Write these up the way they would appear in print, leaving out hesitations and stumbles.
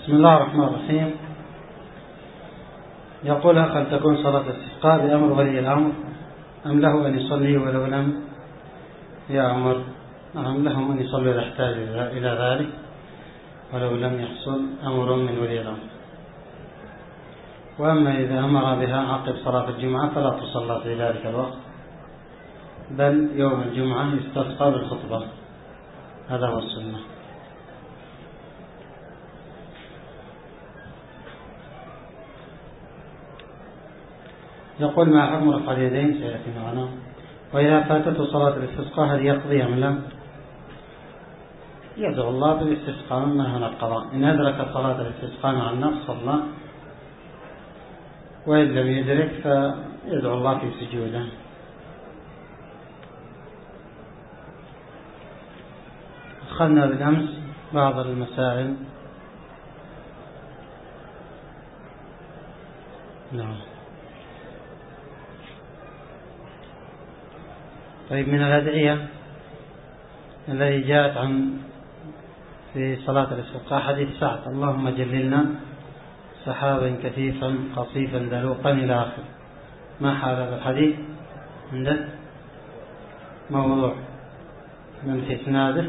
بسم الله الرحمن الرحيم. يقول: هل تكون صلاة الاستسقاء بأمر ولي الأمر أم له أن يصلي ولو لم يأمر؟ نعم، لهم أن يصلوا إذا احتاج إلى ذلك ولو لم يحصل أمر من ولي الأمر. وأما إذا أمر بها عقب صلاة الجمعة فلا تصلى في ذلك الوقت، بل يوم الجمعة يستسقى بالخطبة، هذا هو السنة. يقول: ما حكم رفع اليدين؟ سيأتي معنا. وإذا فاتته صلاة الاستسقاء هل يقضي أم لا؟ يدعو الله بالاستسقاء، ما هنا القضاء. إن أدرك صلاة الاستسقاء مع النفس صلى، وإن لم يدرك فيدعو الله في سجوده. أخذنا بالأمس بعض المسائل. نعم. طيب، من الأدعية الذي جاءت عن في صلاة الاستسقاء حديث سعد: اللهم جللنا سحابا كثيفا قصيفا دلوقا إلى آخر. ما حال هذا الحديث؟ عندك موضوع من في إسناده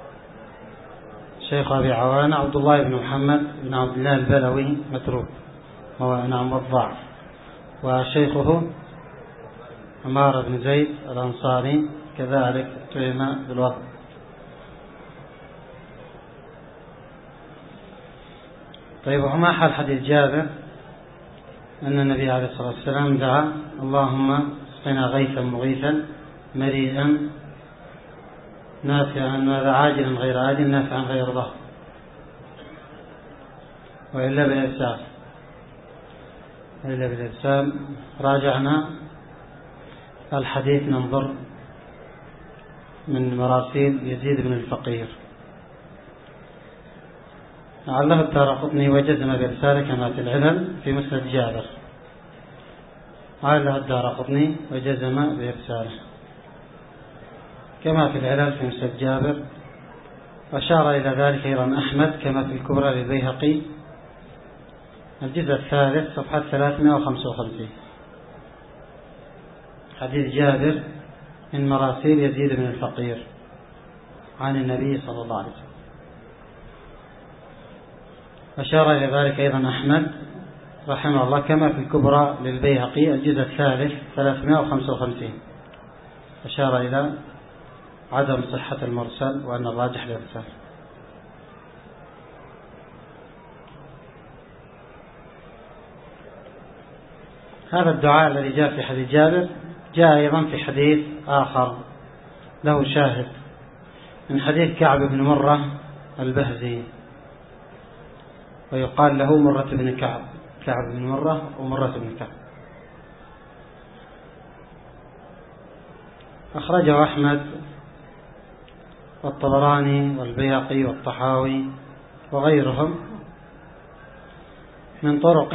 شيخ أبي عوانة عبد الله بن محمد بن عبد الله البلوي متروك، نعم، والضعف. وشيخه عمار بن زيد الأنصاري كذلك اتهم بالوضع. طيب، وما حال حديث جابر أن النبي عليه الصلاة والسلام دعا: اللهم اسقنا غيثا مغيثا مريئا نافعا، وهذا عاجلا غير آجل نافعا غير ضار، وإلا بالإرسال. راجعنا الحديث، ننظر من مراسيل يزيد بن الفقير، لعله الدارقطني وجزم برسالة كما في العلل في مسند جابر. لعله الدارقطني وجزم برسالة كما في العلل في مسند جابر، وأشار إلى ذلك أيضا أحمد كما في الكبرى للبيهقي الجزء الثالث صفحة 355. حديث جابر من مراسيل يزيد بن الفقير عن النبي صلى الله عليه وسلم. أشار إلى ذلك أيضا أحمد رحمه الله كما في الكبرى للبيهقي الجزء الثالث 355. أشار إلى عدم صحة المرسل وأن الراجح الإرسال. هذا الدعاء الذي جاء في حديث جابر جاء أيضا في حديث آخر له شاهد من حديث كعب بن مرة البهزي، ويقال له مرة بن كعب، كعب بن مرة ومرة بن كعب. أخرجه أحمد والطبراني والبيهقي والطحاوي وغيرهم من طرق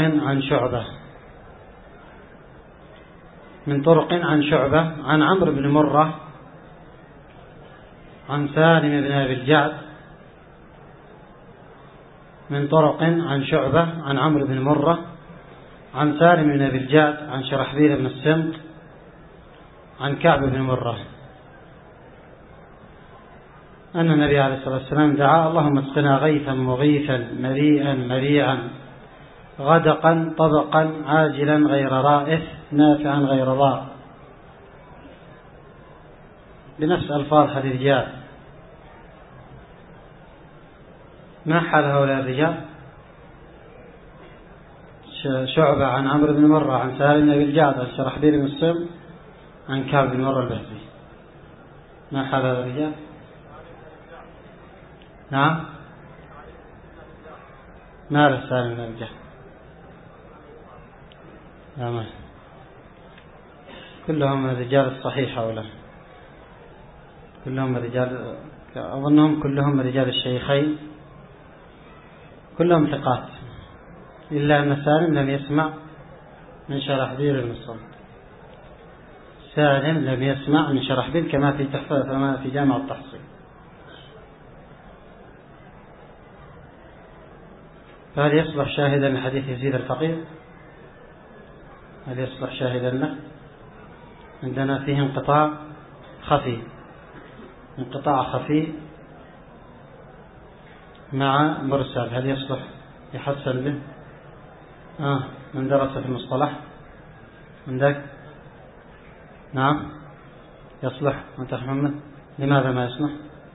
عن شعبة عن عمرو بن مرة عن سالم بن أبي الجعد، من طرق عن شعبة عن عمرو بن مرة عن سالم بن أبي الجعد عن شرحبيل بن السمط عن كعب بن مرة أن النبي عليه الصلاة والسلام دعا: اللهم اسقنا غيثا مغيثا مريئا مريعا غدقا طبقا عاجلا غير رائث نافعا غير ضار، بنفس ألفاظ حديث جابر. ما حال هؤلاء الرجال؟ شعبة عن عمرو بن مرة عن سالم بن أبي الجعد عن شرحبيل بن السمط عن كعب بن مرة البهزي. ما حال هذا الرجال؟ نعم، ما له سالم بن أبي الجعد. نعم، كلهم رجال الصحيح هؤلاء، كلهم رجال، أظنهم كلهم رجال الشيخين، كلهم ثقات، إلا أن سالم لم يسمع من شرحبيل بن السمط. سالم لم يسمع من شرحبيل كما في تحفة، كما في جامع التحصيل. فهل يصبح شاهدا لحديث يزيد الفقير؟ هل يصبح شاهدا له؟ عندنا فيه انقطاع خفي مع مرسل، هل يصلح يحسن به؟ من درس في المصطلح عندك؟ نعم يصلح. أنت محمد لماذا ما يصلح؟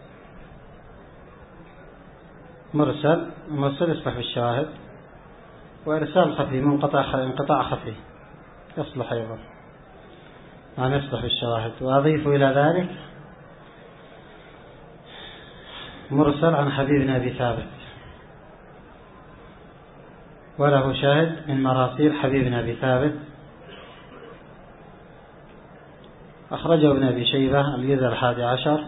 مرسل يصلح بالشواهد، وإرسال خفي انقطاع خفي يصلح أيضا، يعني يصلح بالشواهد. وأضيف إلى ذلك مرسل عن حبيبنا أبي ثابت، وله شاهد من مراسيل حبيبنا أبي ثابت، أخرجه ابن أبي شيبة الجزء 11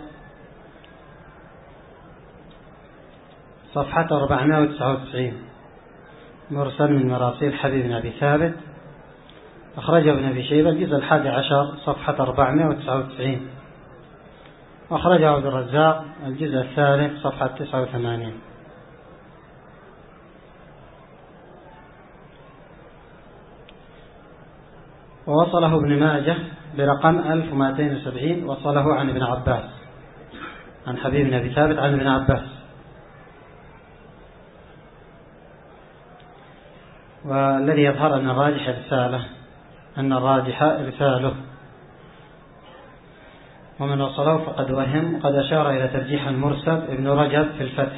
صفحة 499، مرسل من مراسيل حبيبنا أبي ثابت، أخرجه ابن أبي شيبة الجزء 11 صفحة 499، وأخرجه عبد الرزاق الجزء 3 صفحة 89. ووصله ابن ماجه برقم 1270، وصله عن ابن عباس، عن حبيبنا أبي ثابت عن ابن عباس. والذي يظهر أن الراجح إرساله، ومن وصله فقد وهم. قد أشار إلى ترجيح المرسل ابن رجب في الفتح،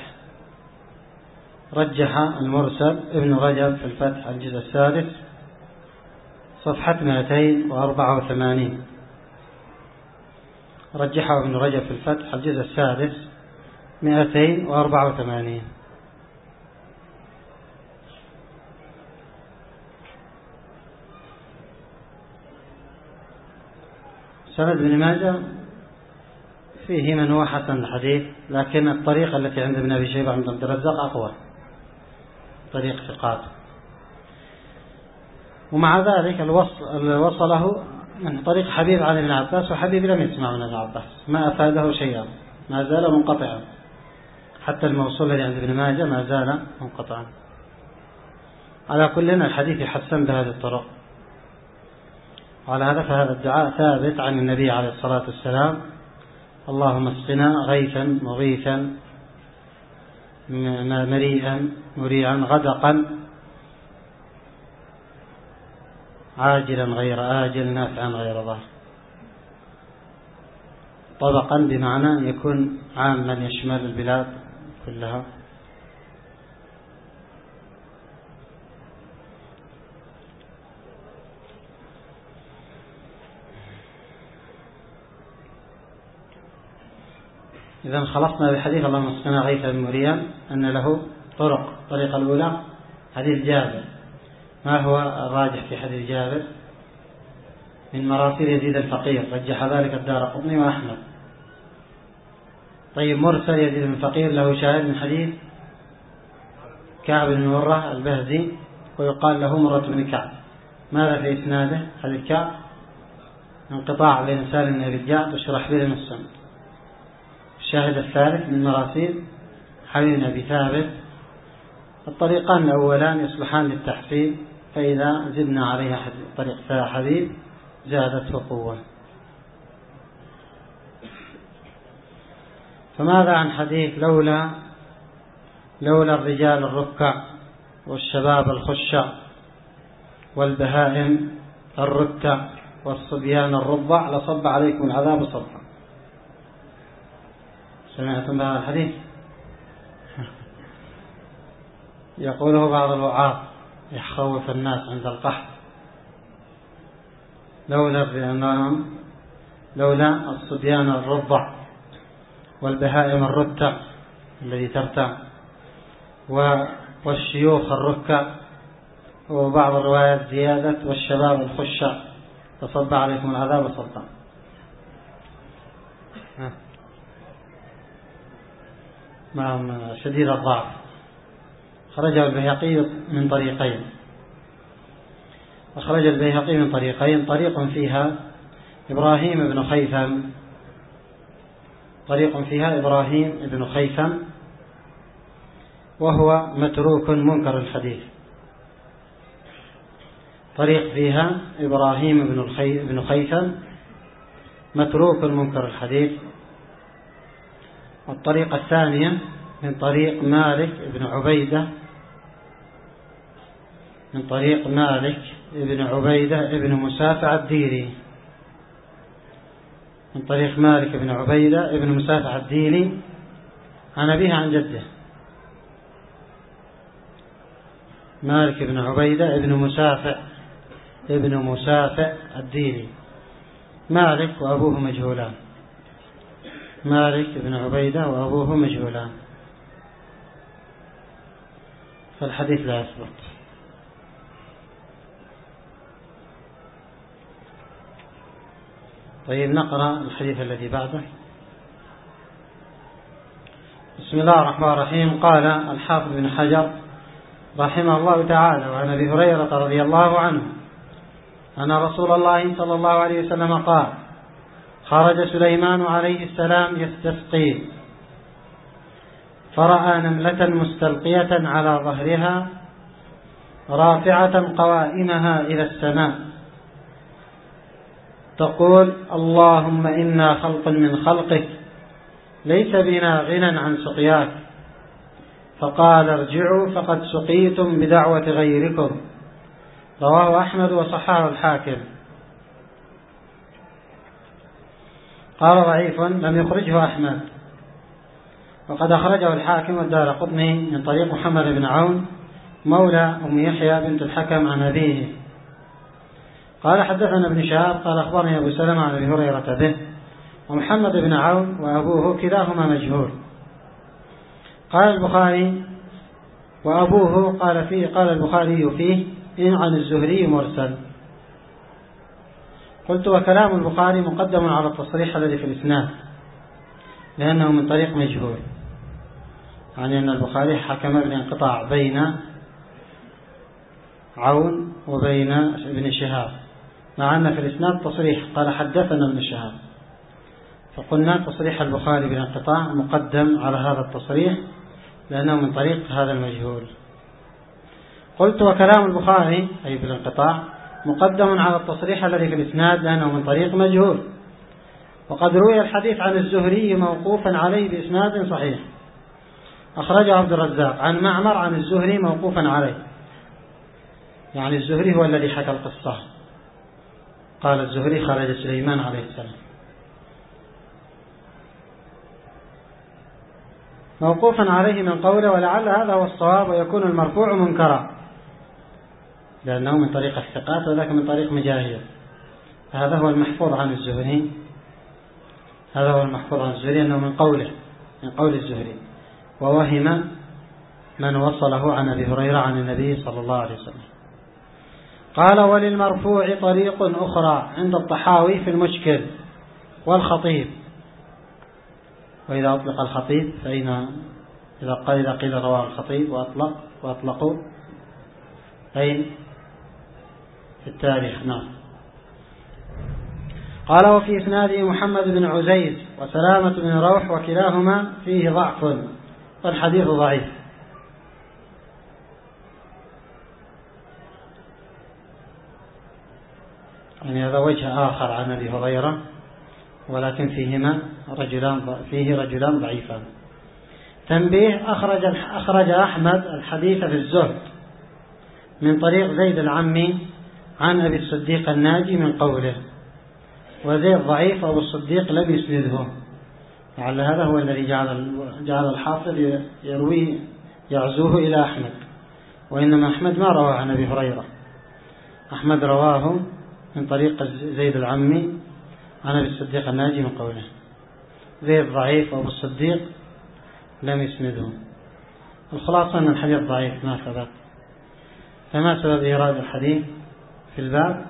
رجح المرسل ابن رجب في الفتح الجزء 6 صفحة 284، رجحه ابن رجب في الفتح الجزء 6 284. سند ابن ماجه فيه من هو حسن الحديث، لكن الطريقة التي عند ابن أبي شيبة عند عبد الرزاق أقوى، طريق ثقات. ومع ذلك وصله من طريق حبيب عن ابن عباس، وحبيب لم يسمع من ابن عباس، ما أفاده شيئا، ما زال منقطعا، حتى الموصول الذي عند ابن ماجه ما زال منقطعا. على كل الحديث يحسن بهذه الطرق. وعلى هذا فهذا الدعاء ثابت عن النبي عليه الصلاة والسلام: اللهم اسقنا غيثا مغيثا مريعا غدقا عاجلا غير آجل نافعا غير ضار. طبقا بمعنى يكون عاما يشمل البلاد كلها. إذا خلصنا بحديث اللهم اسقنا غيثا مريعا أن له طرق. الطريقة الأولى حديث جابر. ما هو الراجح في حديث جابر؟ من مراسيل يزيد الفقير، رجح ذلك الدارقطني وأحمد. طيب مرسل يزيد الفقير له شاهد من حديث كعب بن مرة البهزي، ويقال له مرة بن كعب. ماذا في إسناده حديث كعب؟ انقطاع بين سالم بن أبي الجعد وشرحبيل بن الصمت. الشاهد الثالث من مراسيل حبيب بن أبي ثابت. الطريقان الأولان يصلحان للتحسين، فإذا زدنا عليها طريق حبيب زادته قوة. فماذا عن حديث لولا الرجال الركع والشباب الخشع والبهائم الرتع والصبيان الرضع لصب عليكم العذاب صبا؟ سمعتم بهذا الحديث؟ يقوله بعض الوعاظ يخوف الناس عند القحط. لولا الصبيان الرضع والبهائم الرتع الذي ترتع والشيوخ الركع، وبعض الروايات زيادة والشباب الخشع فصب عليكم العذاب صبا. معهم شديد الضعف. خرج البيهقي من طريقين. طريق فيها إبراهيم بن خيثم وهو متروك منكر الحديث. طريق فيها إبراهيم بن خيثم متروك منكر الحديث. والطريقة الثانية من طريق مالك بن عبيدة ابن مسافع الديلي، من طريق مالك بن عبيدة ابن مسافع الديلي عن أبيه عن جده. مالك بن عبيدة ابن مسافع الديلي، مالك وأبوه مجهولان، مالك بن عبيدة وأبوه مجهولان، فالحديث لا يثبت. طيب نقرأ الحديث الذي بعده. بسم الله الرحمن الرحيم. قال الحافظ بن حجر رحمه الله تعالى: وعن أبي هريرة رضي الله عنه أن رسول الله صلى الله عليه وسلم قال: خرج سليمان عليه السلام يستسقي، فرأى نملة مستلقية على ظهرها رافعة قوائمها إلى السماء تقول: اللهم إنا خلق من خلقك ليس بنا غنى عن سقياك. فقال: ارجعوا فقد سقيتم بدعوة غيركم. رواه أحمد وصححه الحاكم. قال: ضعيف، لم يخرجه أحمد، وقد أخرجه الحاكم والدارقطني من طريق محمد بن عون مولى أم يحيى بنت الحكم عن أبيه. قال: حدثنا ابن شهاب قال: أخبرني أبو سلمة عن أبي هريرة به، ومحمد بن عون وأبوه كلاهما مجهول. قال البخاري: وأبوه قال البخاري فيه إن عن الزهري مرسل. قلت: وكلام البخاري مقدم على التصريح الذي في الإسناد لأنه من طريق مجهول، يعني أن البخاري حكم بالانقطاع بين عون وبين ابن شهاب، مع أن في الإسناد تصريح قال: حدثنا ابن شهاب، فقلنا تصريح البخاري بالانقطاع مقدم على هذا التصريح لأنه من طريق هذا المجهول. قلت: وكلام البخاري أي بالانقطاع مقدم على التصريح الذي في الإسناد لأنه من طريق مجهول، وقد روي الحديث عن الزهري موقوفا عليه بإسناد صحيح، أخرجه عبد الرزاق عن معمر عن الزهري موقوفا عليه، يعني الزهري هو الذي حكى القصة. قال الزهري: خرج سليمان عليه السلام. موقوفا عليه من قوله، ولعل هذا هو الصواب ويكون المرفوع منكرا لأنه من طريق الثقات وذاك من طريق مجاهيل. هذا هو المحفوظ عن الزهري، أنه من قول الزهري، ووهم من وصله عن أبي هريرة عن النبي صلى الله عليه وسلم. قال: وللمرفوع طريق أخرى عند الطحاوي في المشكل والخطيب. وإذا أطلق الخطيب فإن إذا قيل رواه الخطيب وأطلقوا أين في التاريخ. نعم. قال: وفي إسناده محمد بن عزيز وسلامة بن روح وكلاهما فيه ضعف والحديث ضعيف. يعني هذا وجه آخر عن أبي هريرة، ولكن فيه رجلان ضعيفان. تنبيه: أخرج أحمد الحديث في الزهد من طريق زيد العمي عن أبي الصديق الناجي من قوله، وزيد ضعيف أبو الصديق لم يسنده. لعل هذا هو الذي جعل الحافظ يعزوه إلى أحمد، وإنما أحمد ما رواه عن أبي هريرة، أحمد رواه من طريق زيد العمي عن أبي الصديق الناجي من قوله. زيد ضعيف أبو الصديق لم يسنده. الخلاصة أن الحديث ضعيف ما ثبت. فما سبب إيراد الحديث في الباب؟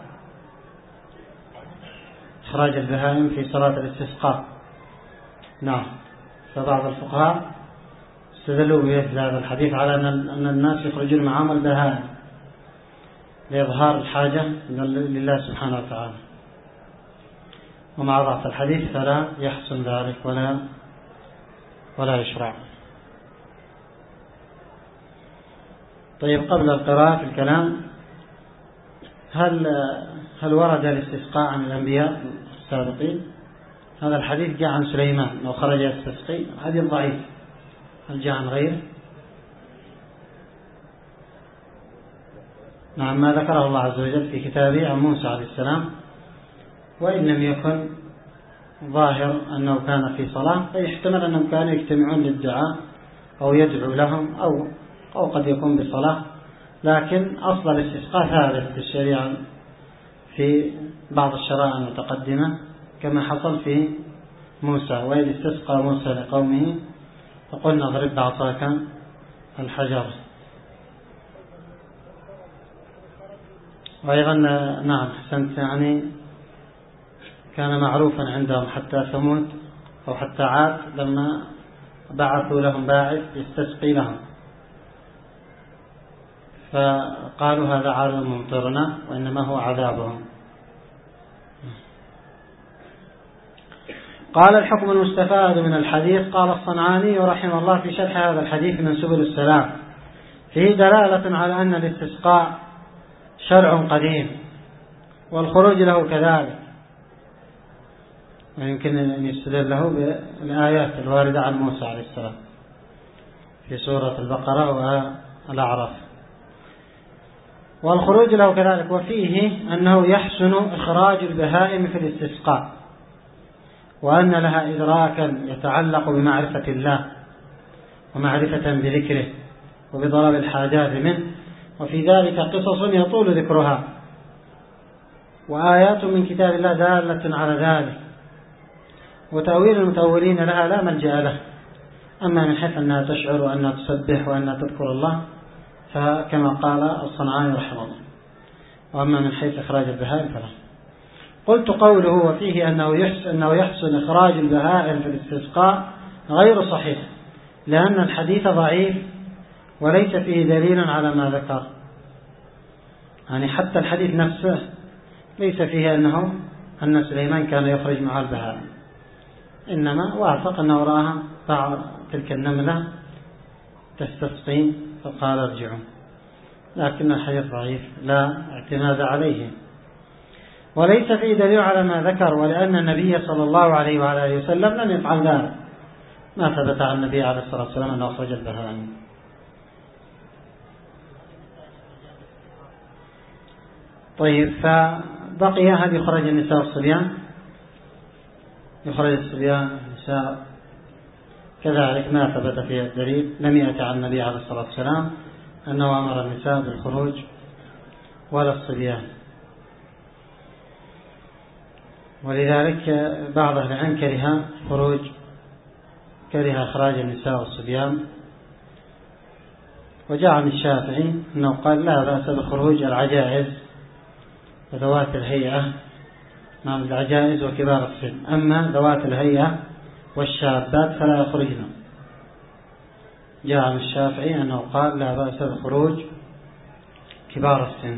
إخراج البهائم في صلاة الاستسقاء. نعم. فبعض الفقهاء استدلوا بمثل هذا الحديث على أن الناس يخرجون معهم البهائم لإظهار الحاجة لله سبحانه وتعالى، ومع ضعف الحديث فلا يحسن ذلك ولا يشرع. طيب، قبل القراءة في الكلام، هل ورد الاستسقاء عن الأنبياء السابقين؟ هذا الحديث جاء عن سليمان لو خرج يستسقي، حديث ضعيف. هل جاء عن غيره؟ نعم، ما ذكره الله عز وجل في كتابه عن موسى عليه السلام، وإن لم يكن ظاهر أنه كان في صلاة، فيحتمل أنهم كانوا يجتمعون للدعاء أو يدعو لهم أو قد يكون بصلاة. لكن أصل الاستسقاء ثابت في الشريعة في بعض الشرائع المتقدمة، كما حصل في موسى: وإذ استسقى موسى لقومه فقلنا اضرب بعصاك الحجر. وأيضا نعم، حسنت، يعني كان معروفا عندهم حتى ثمود أو حتى عاد لما بعثوا لهم باعث يستسقي لهم، فقالوا هذا عارض ممطرنا وإنما هو عذابهم. قال: الحكم المستفاد من الحديث. قال الصنعاني رحمه الله في شرح هذا الحديث من سبل السلام: فيه دلالة على أن الاستسقاء شرع قديم والخروج له كذلك، ويمكن أن يستدل له بالآيات الواردة عن موسى عليه السلام في سورة البقرة والأعراف. والخروج له كذلك. وفيه أنه يحسن إخراج البهائم في الاستسقاء، وأن لها إدراكا يتعلق بمعرفة الله ومعرفة بذكره وبطلب الحاجات منه، وفي ذلك قصص يطول ذكرها وآيات من كتاب الله دالة على ذلك، وتأويل المتأولين لها لا ملجأ له. أما من حيث أنها تشعر وأنها تسبح وأنها تذكر الله، فكما قال الصنعاني رحمه الله. وأما من حيث إخراج البهائم فلا. قلت: قوله وفيه أنه يحسن إخراج البهائم في الاستسقاء غير صحيح، لأن الحديث ضعيف وليس فيه دليل على ما ذكر. يعني حتى الحديث نفسه ليس فيه أن سليمان كان يخرج مع البهائم، إنما وافق أنه رآها بعض تلك النملة تستسقي فقال ارجعوا، لكن الحديث ضعيف لا اعتماد عليه، وليس فيه دليل على ما ذكر، ولأن النبي صلى الله عليه وآله وسلم لم يفعل ذلك، ما ثبت عن النبي عليه الصلاة والسلام أنه أخرج البهائم. طيب، فبقي هل يخرج النساء والصبيان؟ يخرج الصبيان النساء كذلك، ما ثبت فيه الدليل، لم يأتي عن النبي عليه الصلاة والسلام أنه أمر النساء بالخروج ولا الصبيان. ولذلك بعض أهل العلم كره إخراج النساء والصبيان. وجاء عن الشافعي أنه قال لا بأس بخروج العجائز وذوات الهيئة، نعم العجائز وكبار السن، أما ذوات الهيئة والشابات فلا يخرجن. جاء عن الشافعي أنه قال لا بأس بخروج كبار السن.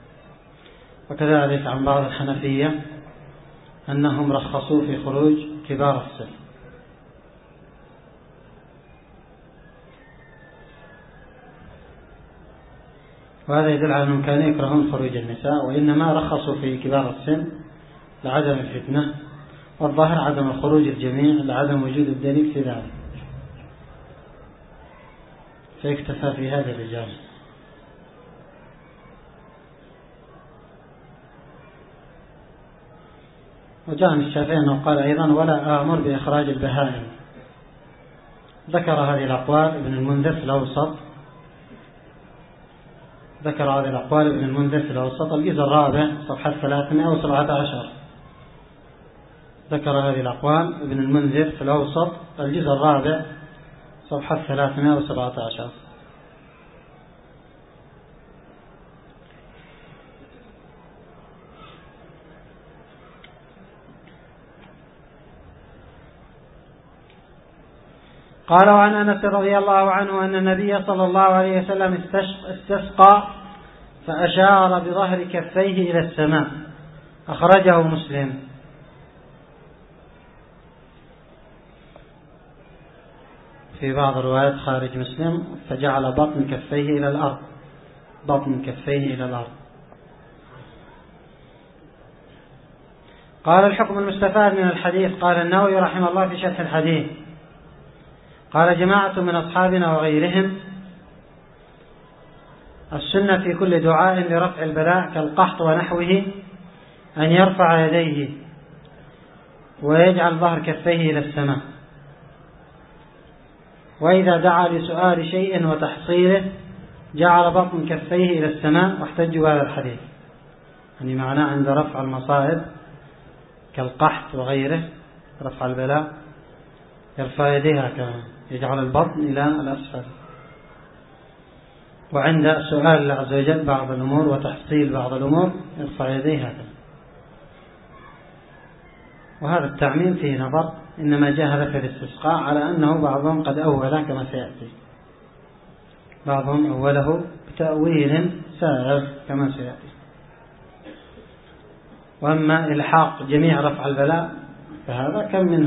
وكذلك عن بعض الحنفية أنهم رخصوا في خروج كبار السن. وهذا يدل على أنهم كانوا يكرهون خروج النساء، وإنما رخصوا في كبار السن لعدم الفتنة، والظاهر عدم الخروج الجميع لعدم وجود الدليل في ذلك، فيكتفى في هذا الرجال. وجاء عن الشافعي أنه قال أيضا ولا آمر بإخراج البهائم. ذكر هذه الأقوال ابن المنذر في الأوسط، الجزء الرابع صفحة 317. ذكر هذه الأقوال ابن المنذر في الأوسط الجزء الرابع صفحة 317. قال: وعن أنس رضي الله عنه أن النبي صلى الله عليه وسلم استسقى فأشار بظهر كفيه إلى السماء، أخرجه مسلم. في بعض الروايات خارج مسلم: فجعل بطن كفيه إلى الأرض، بطن كفيه إلى الأرض. قال الحكم المستفاد من الحديث. قال النووي رحمه الله في شرح الحديث: قال جماعة من أصحابنا وغيرهم: السنة في كل دعاء لرفع البلاء كالقحط ونحوه أن يرفع يديه ويجعل ظهر كفيه إلى السماء، وإذا دعا لسؤال شيء وتحصيله جعل بطن كفيه إلى السماء، واحتجوا بهذا الحديث. يعني معناه عند رفع المصائب كالقحط وغيره، رفع البلاء، يرفع يديها كما يجعل البطن إلى الأسفل، وعند سؤال الله عز وجل بعض الأمور وتحصيل بعض الأمور يرفع يديها كما. وهذا التعميم فيه نظر، إنما جاء هذا في الاستسقاء على أنه بعضهم قد أوله كما سيأتي، بعضهم أوله بتأويل سائغ كما سيأتي. وأما إلحاق جميع رفع البلاء فهذا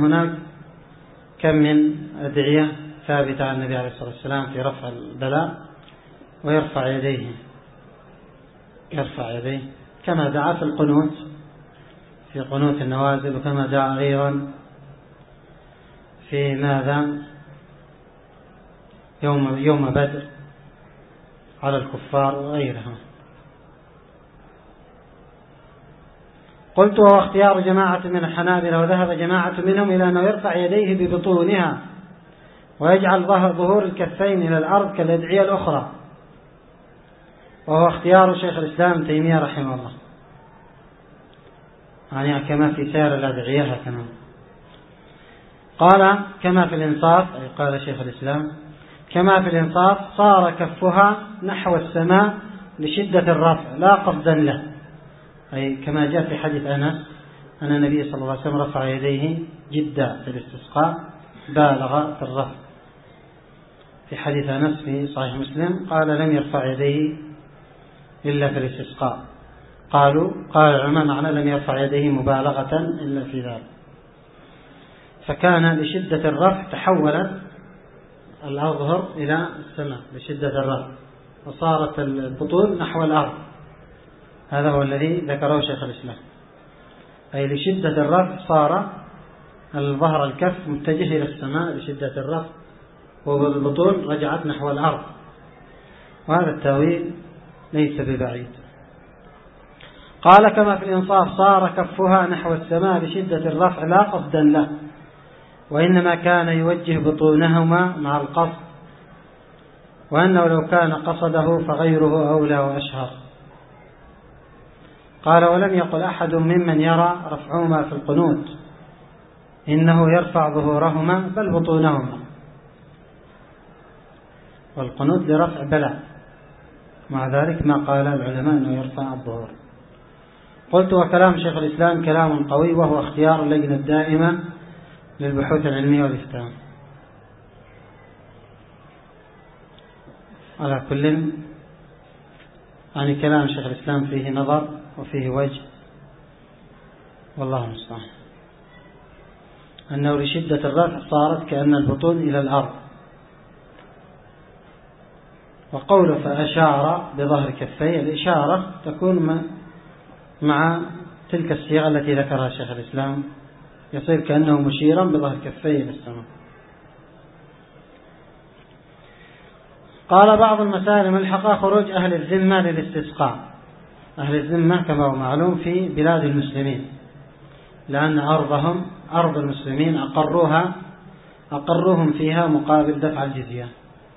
كم من أدعية ثابتة عن النبي عليه الصلاة والسلام في رفع البلاء، ويرفع يديه كما دعا في القنوت، في قنوت النوازل، وكما دعا أيضا في ماذا يوم بدر على الكفار وغيرها. قلت: وهو اختيار جماعة من الحنابلة، وذهب جماعة منهم إلى أنه يرفع يديه ببطونها ويجعل ظهور الكفين إلى الأرض كالأدعية الأخرى، وهو اختيار شيخ الإسلام تيمية رحمه الله، يعني كما في سائر الأدعية هكذا. قال: كما في الإنصاف، أي قال شيخ الإسلام: كما في الإنصاف صار كفها نحو السماء لشدة الرفع لا قصدا له، أي كما جاء في حديث أنس أن النبي صلى الله عليه وسلم رفع يديه جدا في الاستسقاء، بالغ في الرفع. في حديث أنس في صحيح مسلم قال: لم يرفع يديه إلا في الاستسقاء. قال العلماء معنى لم يرفع يديه مبالغة إلا في ذلك، فكان لشدة الرفع تحولت الأظهر إلى السماء لشدة الرفع، وصارت البطون نحو الأرض. هذا هو الذي ذكره شيخ الإسلام، أي لشدة الرفع صار الظهر الكف متجه إلى السماء لشدة الرفع، والبطون رجعت نحو الأرض، وهذا التأويل ليس ببعيد. قال: كما في الإنصاف صار كفها نحو السماء لشدة الرفع لا قصدا له، وإنما كان يوجه بطونهما مع القصد، وأنه لو كان قصده فغيره أولى وأشهر. قال: ولم يقل أحد ممن يرى رفعهما في القنوت إنه يرفع ظهورهما بل بطونهما، والقنوت لرفع بلاء، مع ذلك ما قال العلماء أنه يرفع الظهور. قلت: وكلام شيخ الإسلام كلام قوي، وهو اختيار اللجنة الدائمة للبحوث العلمية والإفتاء. على كل، يعني كلام شيخ الإسلام فيه نظر وفيه وجه، والله المستعان، أنه لشدة الرفع صارت كأن البطون إلى الأرض. وقوله فأشار بظهر كفيه، الإشارة تكون مع تلك الصيغة التي ذكرها شيخ الإسلام، يصير كأنه مشيرا بظهر كفيه إلى السماء. قال: بعض المسائل ملحقة خروج أهل الذمة للاستسقاء. أهل الذمة كما هو معلوم في بلاد المسلمين، لأن أرضهم أرض المسلمين أقروهم فيها مقابل دفع الجزية،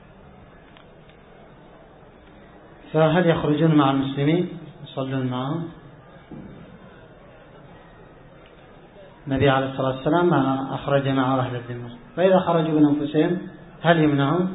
فهل يخرجون مع المسلمين يصلون معهم؟ النبي عليه الصلاة والسلام ما أخرج معه أهل الذمة، فإذا خرجوا من أنفسهم هل يمنعون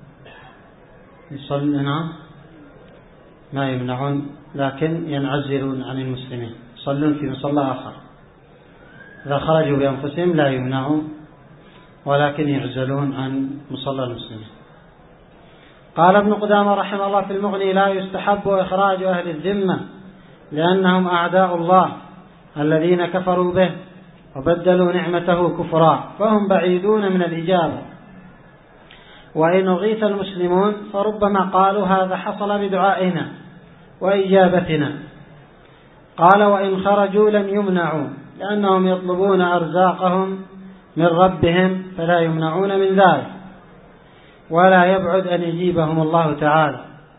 يصلون؟ ما يمنعون، لكن ينعزلون عن المسلمين، يصلون في مصلى آخر. إذا خرجوا بأنفسهم لا يمنعون، ولكن يعزلون عن مصلى المسلمين. قال ابن قدامة رحمه الله في المغني: لا يستحب إخراج أهل الذمة لأنهم أعداء الله الذين كفروا به وبدلوا نعمته كفرا، فهم بعيدون من الإجابة، وإن أغيث المسلمون فربما قالوا هذا حصل بدعائنا وإجابتنا. قال وإن خرجوا لم يمنعوا لأنهم يطلبون أرزاقهم من ربهم فلا يمنعون من ذلك، ولا يبعد أن يجيبهم الله تعالى،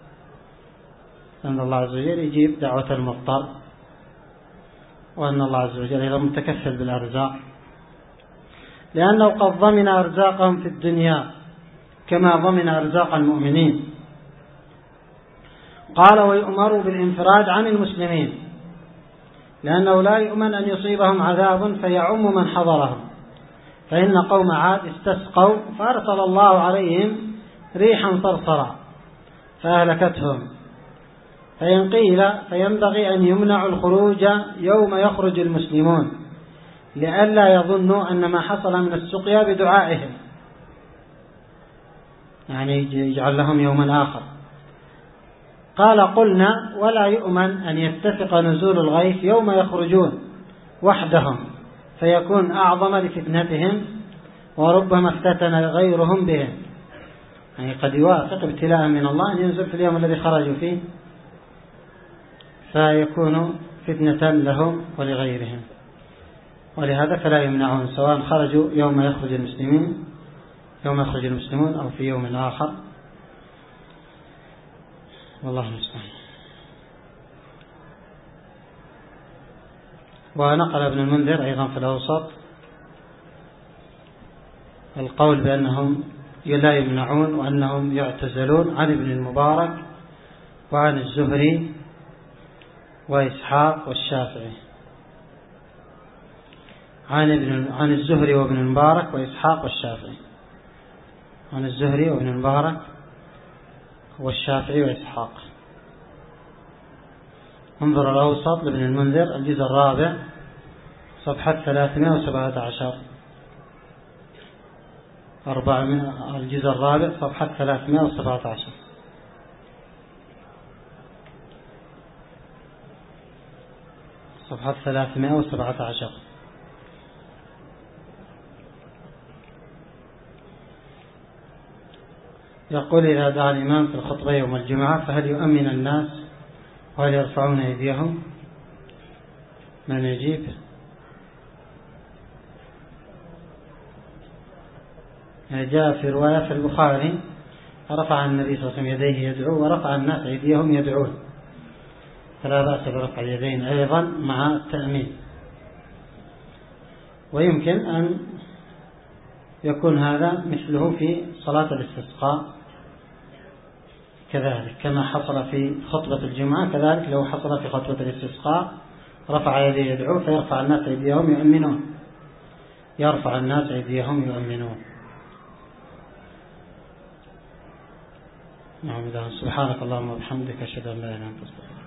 أن الله عز وجل يجيب دعوة المضطر، وأن الله عز وجل أيضا متكفل بالأرزاق، لأنه قد ضمن أرزاقهم في الدنيا كما ضمن أرزاق المؤمنين. قال ويؤمروا بالانفراد عن المسلمين لأنه لا يؤمن أن يصيبهم عذاب فيعم من حضرهم، فإن قوم عاد استسقوا فأرسل الله عليهم ريحا صرصرا فأهلكتهم. فإن قيل فينبغي أن يمنع الخروج يوم يخرج المسلمون لئلا يظنوا أن ما حصل من السقيا بدعائهم، يعني يجعل لهم يوما آخر. قال قلنا ولا يؤمن أن يتفق نزول الغيث يوم يخرجون وحدهم فيكون أعظم لفتنتهم، وربما افتتن غيرهم بهم، يعني قد يوافق ابتلاء من الله أن ينزل في اليوم الذي خرجوا فيه فيكون فتنة لهم ولغيرهم، ولهذا فلا يمنعون سواء خرجوا يوم يخرج المسلمون أو في يوم آخر، والله المستعان. ونقل ابن المنذر أيضا في الأوسط القول بأنهم لا يمنعون وأنهم يعتزلون عن ابن المبارك وعن الزهري وإسحاق والشافعي، عن الزهري وابن المبارك وإسحاق والشافعي، عن الزهري وابن المبارك والشافعي وإسحاق. انظر الأوسط لابن المنذر الجزء الرابع صفحة 317، الجزء الرابع صفحة 317. صفحة 317. يقول إذا دعا الإمام في الخطبة يوم الجمعة فهل يؤمن الناس وهل يرفعون أيديهم؟ من يجيب؟ جاء في رواية في البخاري رفع النبي صلى الله عليه وسلم يديه يدعو ورفع الناس أيديهم يدعون، فلا بأس برفع اليدين أيضا مع التأمين. ويمكن أن يكون هذا مثله في صلاة الاستسقاء كذلك، كما حصل في خطبة الجمعة كذلك لو حصل في خطبة الاستسقاء رفع يديه يدعو فيرفع الناس أيديهم يؤمنون، يرفع الناس أيديهم يؤمنون. نعم. سبحانك اللهم وبحمدك أشهد أن لا إله إلا أنت أستغفرك.